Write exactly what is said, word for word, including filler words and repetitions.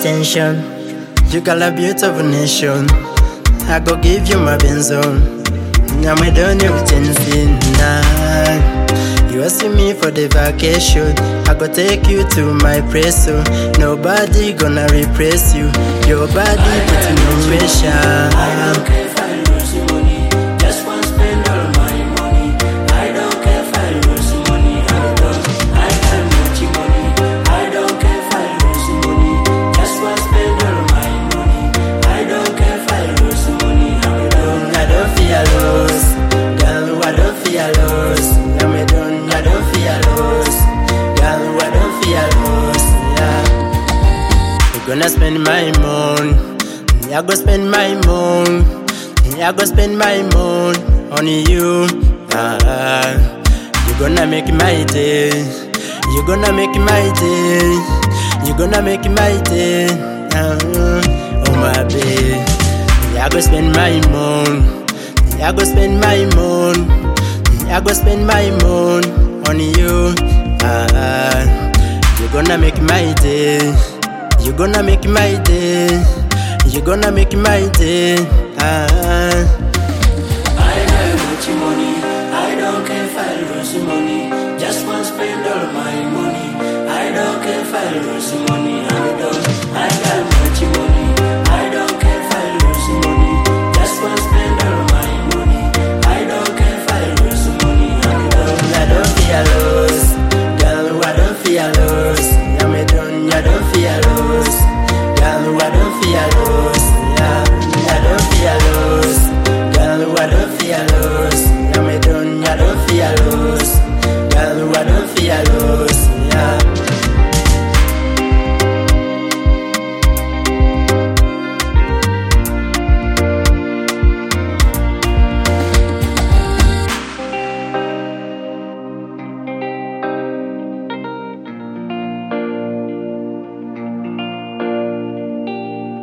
attention. You got a beautiful nation. I go give you my benzo. Now I done everything now. You asking me for the vacation. I go take you to my place, so nobody gonna repress you. Your body putting no pressure. I don't care if I lose money, just want to spend all my money. I don't care if I lose money, I don't. I can make money. I don't care if I lose money, just want to spend all my money. I don't care if I lose money, I don't. I don't fear loss, girl. I don't fear loss. I'm a done. I don't fear loss, girl. I don't fear loss. Yeah. You gonna spend my money. I go spend my money. I go spend my money on you. Ah, you gonna make my day. You gonna make my day. You gonna make my day. Ah, oh my baby. I go spend my money. I go spend my money. I go spend my money on you. Ah, you gonna make my day. You gonna make my day. You gonna make my day. Ah.